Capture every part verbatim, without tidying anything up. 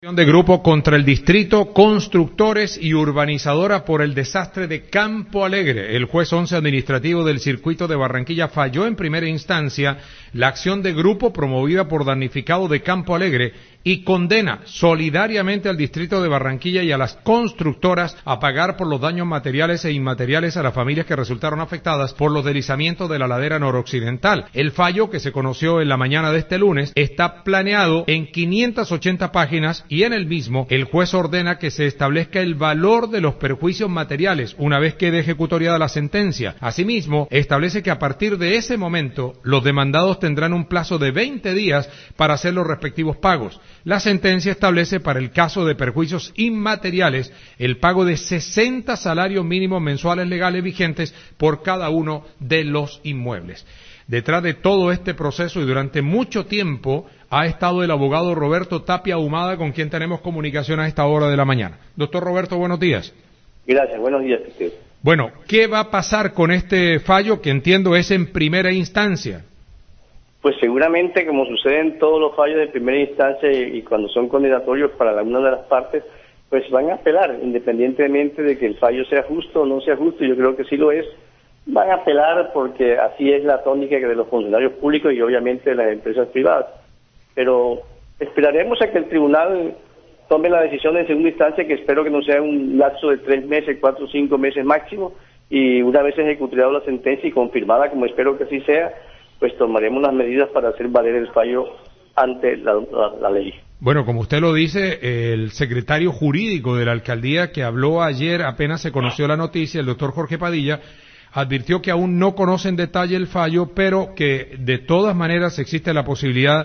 De grupo contra el distrito, constructores y urbanizadora por el desastre de Campo Alegre. El juez once administrativo del circuito de Barranquilla falló en primera instancia la acción de grupo promovida por damnificado de Campo Alegre y condena solidariamente al distrito de Barranquilla y a las constructoras a pagar por los daños materiales e inmateriales a las familias que resultaron afectadas por los deslizamientos de la ladera noroccidental. El fallo, que se conoció en la mañana de este lunes, está planeado en quinientas ochenta páginas y en el mismo el juez ordena que se establezca el valor de los perjuicios materiales una vez quede ejecutoriada la sentencia. Asimismo, establece que a partir de ese momento los demandados tendrán un plazo de veinte días para hacer los respectivos pagos. La sentencia establece para el caso de perjuicios inmateriales el pago de sesenta salarios mínimos mensuales legales vigentes por cada uno de los inmuebles. Detrás de todo este proceso y durante mucho tiempo ha estado el abogado Roberto Tapia Ahumada, con quien tenemos comunicación a esta hora de la mañana. Doctor Roberto, buenos días. Gracias, buenos días. Bueno, ¿qué va a pasar con este fallo que entiendo es en primera instancia? Pues seguramente, como sucede en todos los fallos de primera instancia y, y cuando son condenatorios para alguna de las partes, pues van a apelar, independientemente de que el fallo sea justo o no sea justo. Yo creo que sí lo es. Van a apelar porque así es la tónica de los funcionarios públicos y obviamente de las empresas privadas. Pero esperaremos a que el tribunal tome la decisión en segunda instancia, que espero que no sea un lapso de tres meses, cuatro o cinco meses máximo, y una vez ejecutada la sentencia y confirmada, como espero que así sea, pues tomaremos las medidas para hacer valer el fallo ante la, la, la ley. Bueno, como usted lo dice, el secretario jurídico de la alcaldía que habló ayer, apenas se conoció la noticia, el doctor Jorge Padilla, advirtió que aún no conoce en detalle el fallo, pero que de todas maneras existe la posibilidad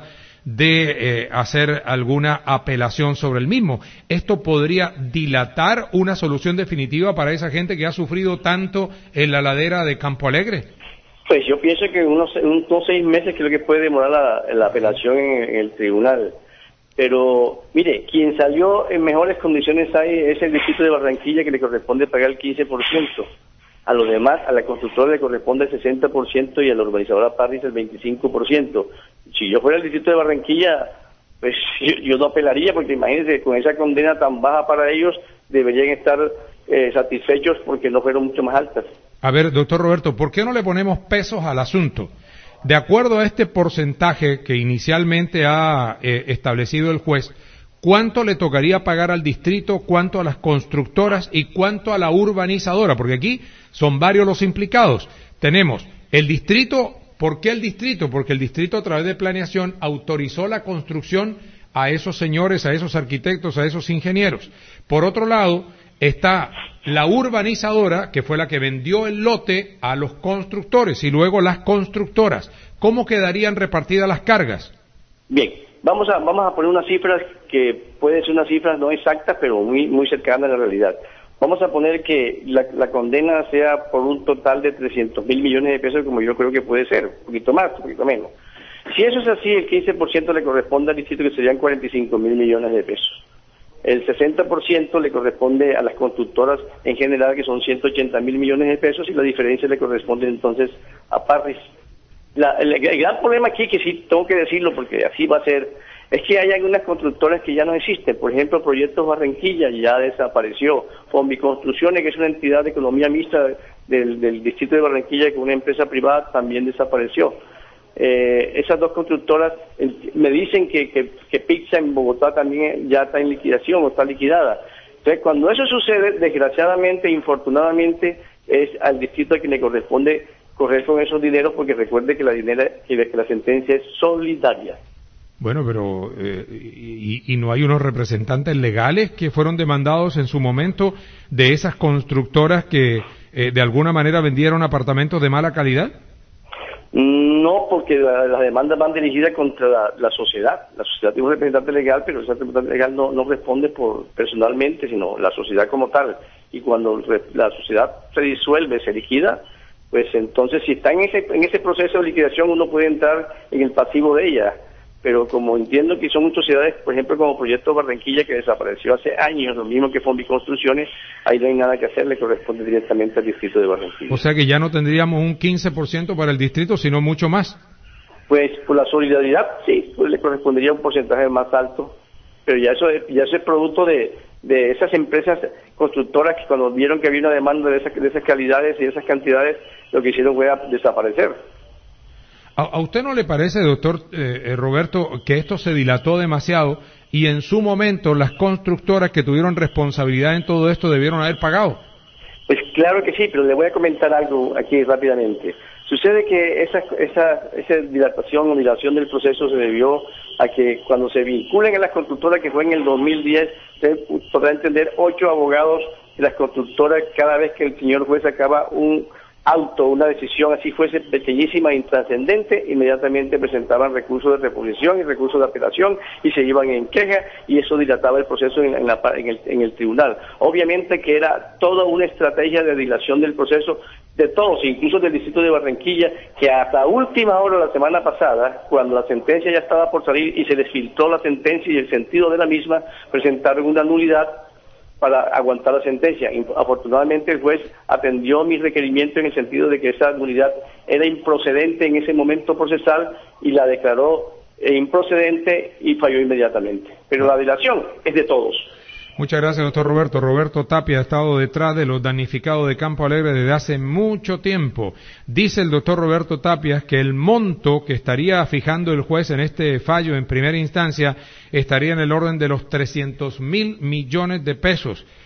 de eh, hacer alguna apelación sobre el mismo. ¿Esto podría dilatar una solución definitiva para esa gente que ha sufrido tanto en la ladera de Campo Alegre? Pues yo pienso que unos, unos seis meses creo que puede demorar la, la apelación en, en el tribunal. Pero, mire, quien salió en mejores condiciones ahí es el distrito de Barranquilla, que le corresponde pagar el quince por ciento. A los demás, a la constructora le corresponde el sesenta por ciento y a la urbanizadora Parris el veinticinco por ciento. Si yo fuera el distrito de Barranquilla, pues yo, yo no apelaría, porque imagínense, con esa condena tan baja para ellos, deberían estar eh, satisfechos porque no fueron mucho más altas. A ver, doctor Roberto, ¿por qué no le ponemos pesos al asunto? De acuerdo a este porcentaje que inicialmente ha eh, establecido el juez, ¿cuánto le tocaría pagar al distrito, cuánto a las constructoras y cuánto a la urbanizadora? Porque aquí son varios los implicados. Tenemos el distrito. ¿Por qué el distrito? Porque el distrito, a través de planeación, autorizó la construcción a esos señores, a esos arquitectos, a esos ingenieros. Por otro lado, está la urbanizadora, que fue la que vendió el lote a los constructores, y luego las constructoras. ¿Cómo quedarían repartidas las cargas? Bien, vamos a vamos a poner unas cifras que pueden ser unas cifras no exactas, pero muy muy cercanas a la realidad. Vamos a poner que la, la condena sea por un total de trescientos mil millones de pesos, como yo creo que puede ser, un poquito más, un poquito menos. Si eso es así, el quince por ciento le corresponde al distrito, que serían cuarenta y cinco mil millones de pesos. El sesenta por ciento le corresponde a las constructoras en general, que son ciento ochenta mil millones de pesos, y la diferencia le corresponde entonces a Parris. La, el, el gran problema aquí, que sí tengo que decirlo porque así va a ser, es que hay algunas constructoras que ya no existen. Por ejemplo, Proyectos Barranquilla ya desapareció. Fonbiconstrucciones, que es una entidad de economía mixta del, del distrito de Barranquilla, que es una empresa privada, también desapareció. Eh, esas dos constructoras eh, me dicen que, que, que Pizza en Bogotá también ya está en liquidación o está liquidada. Entonces, cuando eso sucede, desgraciadamente, infortunadamente, es al distrito a quien le corresponde correr con esos dineros, porque recuerde que la, dinera, que la sentencia es solidaria. Bueno, pero eh, y, y no hay unos representantes legales que fueron demandados en su momento de esas constructoras que eh, de alguna manera vendieron apartamentos de mala calidad. No, porque la, las demandas van dirigidas contra la, la sociedad. La sociedad tiene un representante legal, pero ese representante legal no, no responde por personalmente, sino la sociedad como tal. Y cuando re, la sociedad se disuelve, se liquida, pues entonces si está en ese en ese proceso de liquidación, uno puede entrar en el pasivo de ella. Pero como entiendo que son muchas sociedades, por ejemplo, como Proyectos Barranquilla, que desapareció hace años, lo mismo que Fonbiconstrucciones, ahí no hay nada que hacer, le corresponde directamente al distrito de Barranquilla. O sea que ya no tendríamos un quince por ciento para el distrito, sino mucho más. Pues por la solidaridad, sí, pues le correspondería un porcentaje más alto pero ya eso, ya eso es producto de, de esas empresas constructoras que cuando vieron que había una demanda de esas, de esas calidades y esas cantidades, lo que hicieron fue a desaparecer. ¿A, a usted no le parece, doctor eh, Roberto, que esto se dilató demasiado y en su momento las constructoras que tuvieron responsabilidad en todo esto debieron haber pagado? Pues claro que sí, pero le voy a comentar algo aquí rápidamente. Sucede que esa, esa, esa dilatación o dilación del proceso se debió a que cuando se vinculen a las constructoras, que fue en el dos mil diez, usted podrá entender, ocho abogados de las constructoras, cada vez que el señor juez sacaba un auto, una decisión así fuese pequeñísima e intrascendente, inmediatamente presentaban recursos de reposición y recursos de apelación y se iban en queja, y eso dilataba el proceso en, en, la, en, el, en el tribunal. Obviamente que era toda una estrategia de dilación del proceso de todos, incluso del distrito de Barranquilla, que hasta última hora la semana pasada, cuando la sentencia ya estaba por salir y se les filtró la sentencia y el sentido de la misma, presentaron una nulidad para aguantar la sentencia. Afortunadamente el juez atendió mi requerimiento en el sentido de que esa nulidad era improcedente en ese momento procesal y la declaró improcedente y falló inmediatamente. Pero la dilación es de todos. Muchas gracias, doctor Roberto. Roberto Tapia ha estado detrás de los damnificados de Campo Alegre desde hace mucho tiempo. Dice el doctor Roberto Tapia que el monto que estaría fijando el juez en este fallo en primera instancia estaría en el orden de los trescientos mil millones de pesos.